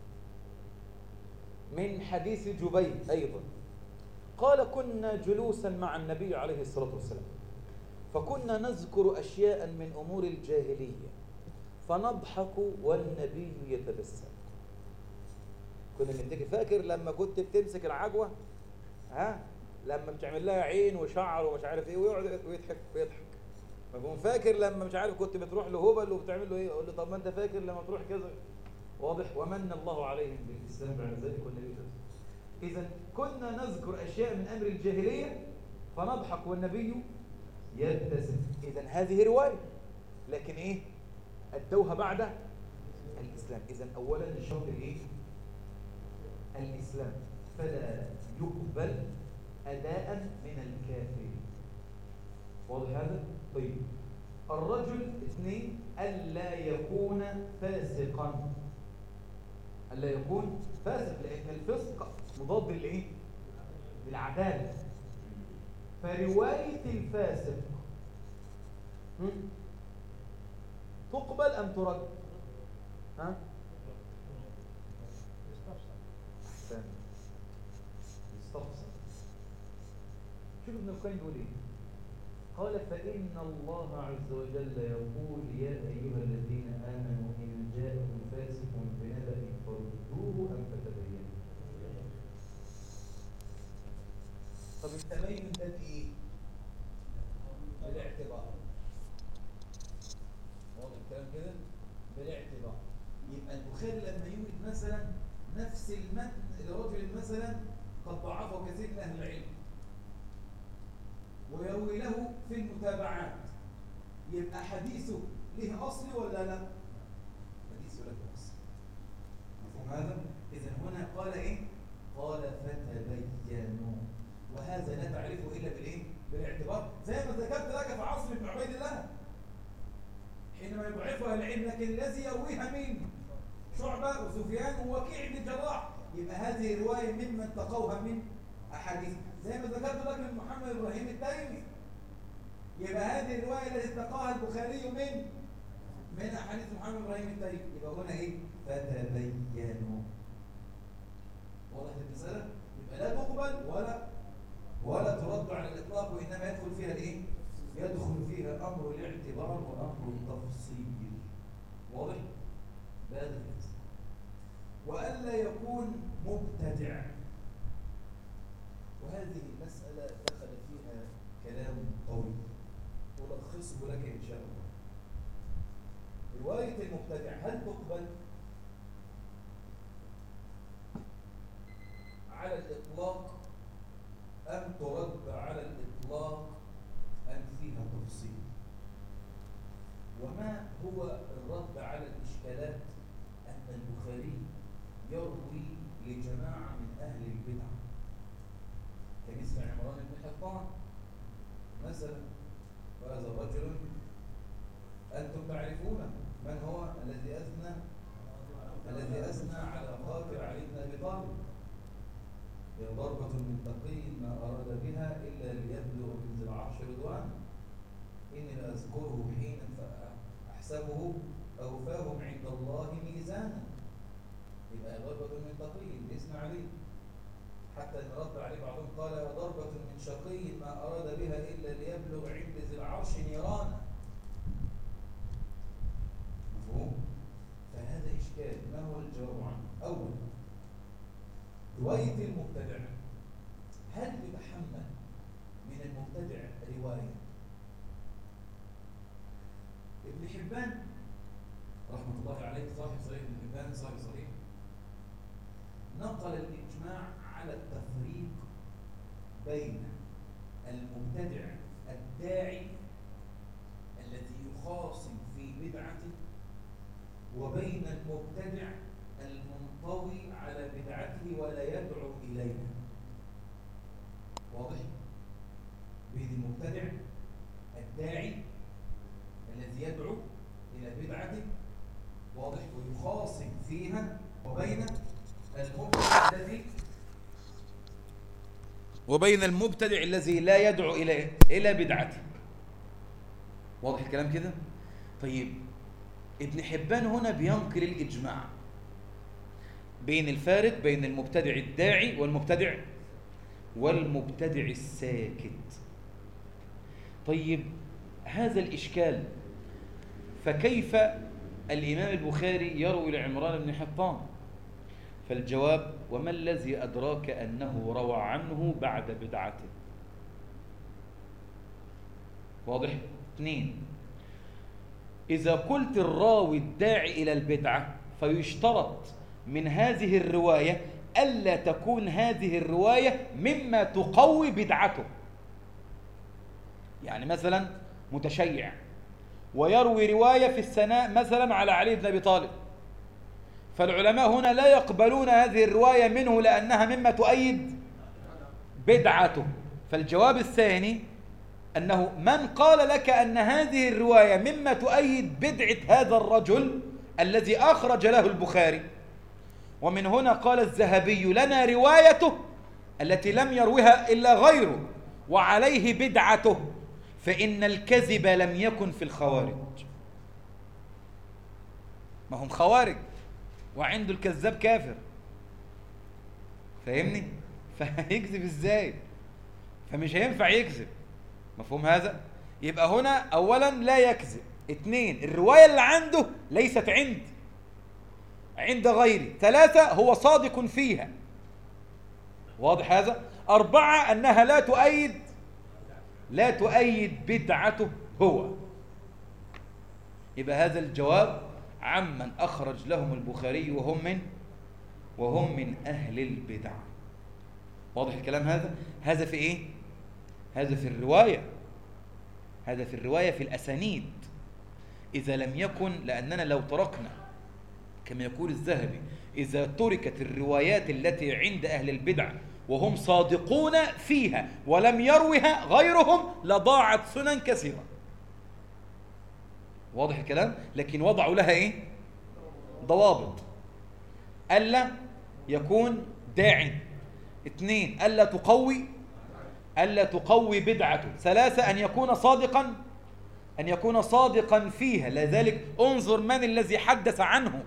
من حديث جبير أيضا قال كنا جلوسا مع النبي عليه الصلاة والسلام فكنا نذكر أشياء من أمور الجاهلية فنضحك والنبي يتبسم. كنا بنتكي فاكر لما كنت بتمسك العجوة ها لما بتعمل لها عين وشعر ومش عارف ايه ويقعد ويضحك ويضحك. مفهوم؟ فاكر لما مش عارف كنت بتروح لهبل وبتعمل له ايه؟ اقول له طب ما انت فاكر لما تروح كذا. واضح؟ ومن الله عليهم بالاسلام بعد ذلك والنبي يتبسم. اذا كنا نذكر اشياء من امر الجاهليه فنضحك والنبي يبتسم. اذا هذه روايه لكن ايه؟ ادوها بعد الاسلام. اذا اولا الشرط الايه؟ الاسلام. فلا يقبل اداء من الكافر. واضح هذا؟ طيب الرجل اثنين الا يكون فاسقا. الا يكون فاسق لان الفسق مضاد للايه؟ للعداله. فروايه الفاسق تقبل ام ترد؟ ها؟ احسن. يستفسر. شوف ابن القيم بيقول ايه؟ قال فإن الله عز وجل يقول يا أيها الذين آمنوا إن جاءكم فاسق بنبأ فردوه أم فتبينوا. طب التبين ده ايه؟ كده؟ بالاعتبار. يبقى البخاري لما يورد مثلا نفس المتن لرجل مثلا قد ضعفه كثير من اهل العلم ويروي له في المتابعات، يبقى حديثه له اصل ولا لا؟ حديثه له اصل. مفهوم هذا؟ اذا هنا قال ايه؟ قال فتبينوا، وهذا لا تعرفه الا بالايه؟ بالاعتبار، زي ما ذكرت لك في عاصم بن عبيد الله حينما يضعفها العلم، لكن الذي يرويها مين؟ شعبة وسفيان ووكيع بن الجراح، يبقى هذه رواية ممن تقوها من أحاديث، زي ما ذكرت لك من محمد إبراهيم التيمي، يبقى هذه الرواية التي تقاها البخاري من من أحاديث محمد إبراهيم التيمي، يبقى هنا إيه؟ فتبينوا. واضح المسألة؟ يبقى لا تقبل ولا ولا ترد على الإطلاق، وإنما يدخل فيها الإيه؟ يدخل فيها أمر الاعتبار وأمر التفصيل. واضح؟ بهذا الاسم. وألا يكون مبتدع، وهذه المسألة دخل فيها كلام طويل ألخصه لك إن شاء الله. رواية المبتدع هل تقبل على الإطلاق أم ترد على الإطلاق أم فيها تفصيل؟ وما هو الرد على الإشكالات؟ أن البخاري يروي لجماعة من أهل البدع كمثل عمران بن حطان مثلا، وهذا الرجل أنتم تعرفونه من هو الذي أثنى الذي أثنى على قاتل علي بن أبي طالب، هي ضربة من تقي ما أراد بها إلا ليبلغ من ذي العرش رضوانه، إني لأذكره حين فأحسبه أوفاهم عند الله ميزانا. يبقى ضربة من تقي باسم علي، حتى إن رد عليه بعضهم قال ضربة من شقي ما أراد بها إلا ليبلغ عند ذي العرش نيرانا. مفهوم؟ فهذا إشكال، ما هو الجواب عنه؟ أولا، رواية المبتدع هل يتحمل من المبتدع رواية؟ ابن حبان رحمة الله عليه صاحب صحيح ابن حبان صاحب صحيح نقل الإجماع على التفريق بين المبتدع الداعي الذي يخاصم في بدعته وبين المبتدع المنطوي على بدعته ولا يدعو إليها. واضح؟ بين المبتدع الداعي الذي يدعو إلى بدعته واضح ويخاصم فيها، وبين المبتدع الذي وبين المبتدع الذي لا يدعو إلى إلى بدعته. واضح الكلام كده؟ طيب ابن حبان هنا بينقل الإجماع بين الفارق بين المبتدع الداعي والمبتدع والمبتدع الساكت. طيب هذا الإشكال، فكيف الإمام البخاري يروي لعمران بن حطان؟ فالجواب: وما الذي أدراك أنه روى عنه بعد بدعته؟ واضح؟ اثنين، إذا قلت الراوي الداعي إلى البدعة فيشترط من هذه الرواية ألا تكون هذه الرواية مما تقوي بدعته. يعني مثلا متشيع ويروي رواية في الثناء مثلا على علي بن أبي طالب، فالعلماء هنا لا يقبلون هذه الرواية منه لأنها مما تؤيد بدعته. فالجواب الثاني أنه من قال لك أن هذه الرواية مما تؤيد بدعة هذا الرجل الذي أخرج له البخاري، ومن هنا قال الذهبي: لنا روايته التي لم يروها إلا غيره وعليه بدعته، فإن الكذب لم يكن في الخوارج. ما هم خوارج وعنده الكذاب كافر، فاهمني؟ فهيكذب ازاي؟ فمش هينفع يكذب. مفهوم هذا؟ يبقى هنا أولا لا يكذب. اثنين، الرواية اللي عنده ليست عندي، عند غيري. ثلاثة، هو صادق فيها. واضح هذا؟ أربعة، أنها لا تؤيد لا تؤيد بدعته هو. يبقى هذا الجواب عمن أخرج لهم البخاري وهم من وهم من أهل البدع. واضح الكلام هذا؟ هذا في إيه؟ هذا في الرواية، هذا في الرواية في الأسانيد. إذا لم يكن، لأننا لو تركنا كما يقول الذهبي، إذا تركت الروايات التي عند أهل البدع وهم صادقون فيها ولم يروها غيرهم لضاعت سنن كثيرة. واضح الكلام؟ لكن وضعوا لها إيه؟ ضوابط. ألا يكون داعٍ، اثنين ألا تقوي ألا تقوي بدعته، ثلاثة أن يكون صادقا أن يكون صادقا فيها، لذلك انظر من الذي حدث عنه.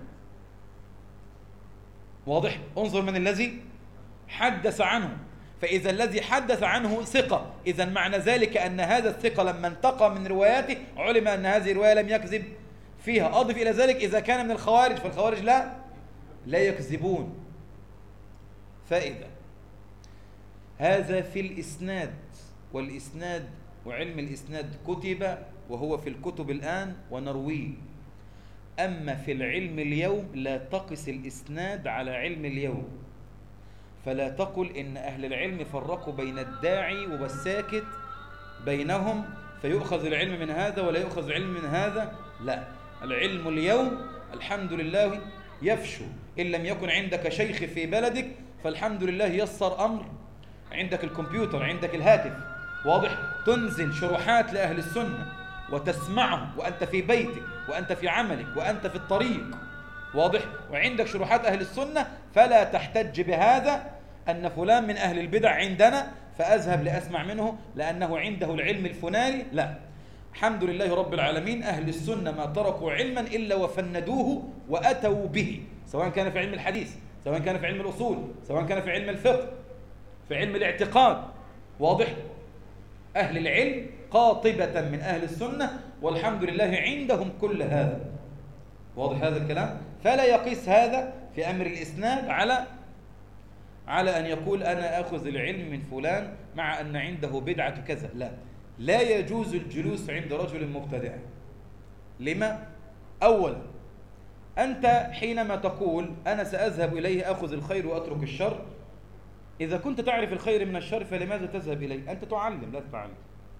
واضح؟ انظر من الذي حدث عنه، فإذا الذي حدث عنه ثقة، إذا معنى ذلك أن هذا الثقة لما انتقى من رواياته علم أن هذه الرواية لم يكذب فيها. أضف إلى ذلك إذا كان من الخوارج، فالخوارج لا لا يكذبون. فإذا هذا في الإسناد، والإسناد وعلم الإسناد كتب وهو في الكتب الآن ونرويه. أما في العلم اليوم لا تقس الإسناد على علم اليوم، فلا تقل إن أهل العلم فرقوا بين الداعي والساكت بينهم فيؤخذ العلم من هذا ولا يؤخذ العلم من هذا. لا، العلم اليوم الحمد لله يفشو. إن لم يكن عندك شيخ في بلدك فالحمد لله يسر أمر، عندك الكمبيوتر، عندك الهاتف، واضح؟ تنزل شروحات لأهل السنة وتسمعهم وأنت في بيتك وأنت في عملك وأنت في الطريق، واضح؟ وعندك شروحات أهل السنة، فلا تحتج بهذا أن فلان من أهل البدع عندنا فأذهب لأسمع منه لأنه عنده العلم الفلاني. لا، الحمد لله رب العالمين، أهل السنة ما تركوا علما إلا وفندوه وأتوا به، سواء كان في علم الحديث، سواء كان في علم الأصول، سواء كان في علم الفقه، في علم الاعتقاد. واضح؟ أهل العلم قاطبة من أهل السنة والحمد لله عندهم كل هذا. واضح هذا الكلام؟ فلا يقيس هذا في أمر الإسناد على على أن يقول أنا أخذ العلم من فلان مع أن عنده بدعة كذا. لا، لا يجوز الجلوس عند رجل مبتدع. لما؟ أولا، أنت حينما تقول أنا سأذهب إليه أخذ الخير وأترك الشر، إذا كنت تعرف الخير من الشر فلماذا تذهب إليه؟ أنت تعلم لا تتعلم.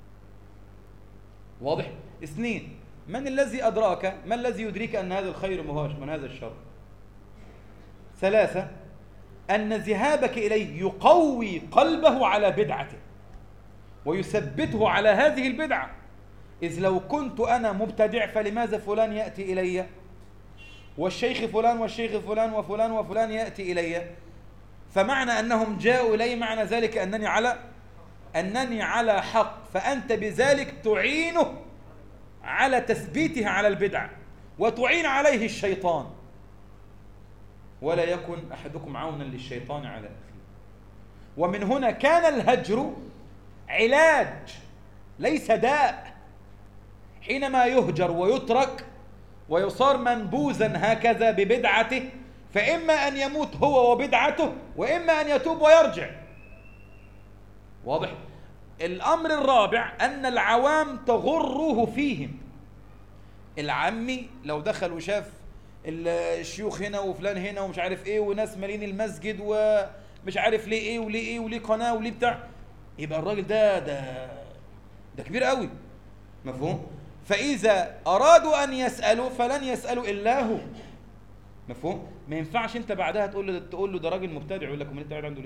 واضح؟ اثنين، من الذي أدراك؟ ما الذي يدريك أن هذا الخير مهاش من هذا الشر؟ ثلاثة، أن ذهابك إليه يقوي قلبه على بدعته ويثبته على هذه البدعة. إذ لو كنت أنا مبتدع فلماذا فلان يأتي إلي والشيخ فلان والشيخ فلان وفلان وفلان يأتي إلي؟ فمعنى أنهم جاءوا إلي معنى ذلك أنني على أنني على حق، فأنت بذلك تعينه على تثبيته على البدع وتعين عليه الشيطان. ولا يكن أحدكم عونا للشيطان على أخيه. ومن هنا كان الهجر علاج ليس داء. حينما يهجر ويترك ويصار منبوذا هكذا ببدعته، فإما أن يموت هو وبدعته وإما أن يتوب ويرجع. واضح؟ الأمر الرابع أن العوام تغره فيهم. العمي لو دخل وشاف الشيوخ هنا وفلان هنا ومش عارف ايه وناس مالين المسجد ومش عارف ليه ايه وليه ايه وليه قناة وليه بتاع، يبقى الراجل ده ده ده كبير قوي. مفهوم؟ فإذا أرادوا أن يسألوا فلن يسألوا إلا هو. مفهوم؟ ما ينفعش أنت بعدها تقول له تقول له ده راجل مبتدع، يقول لك أمال أنت قاعد عنده ليه؟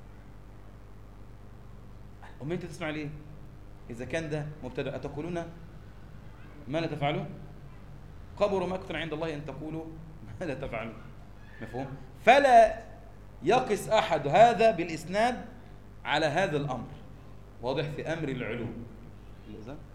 أمال أنت تسمع ليه؟ إذا كان ده مبتدع أتقولون ما لا تفعلون؟ كبر مقتا عند الله أن تقولوا ما لا تفعلون. مفهوم؟ فلا يقس أحد هذا بالإسناد على هذا الأمر. واضح؟ في أمر العلوم.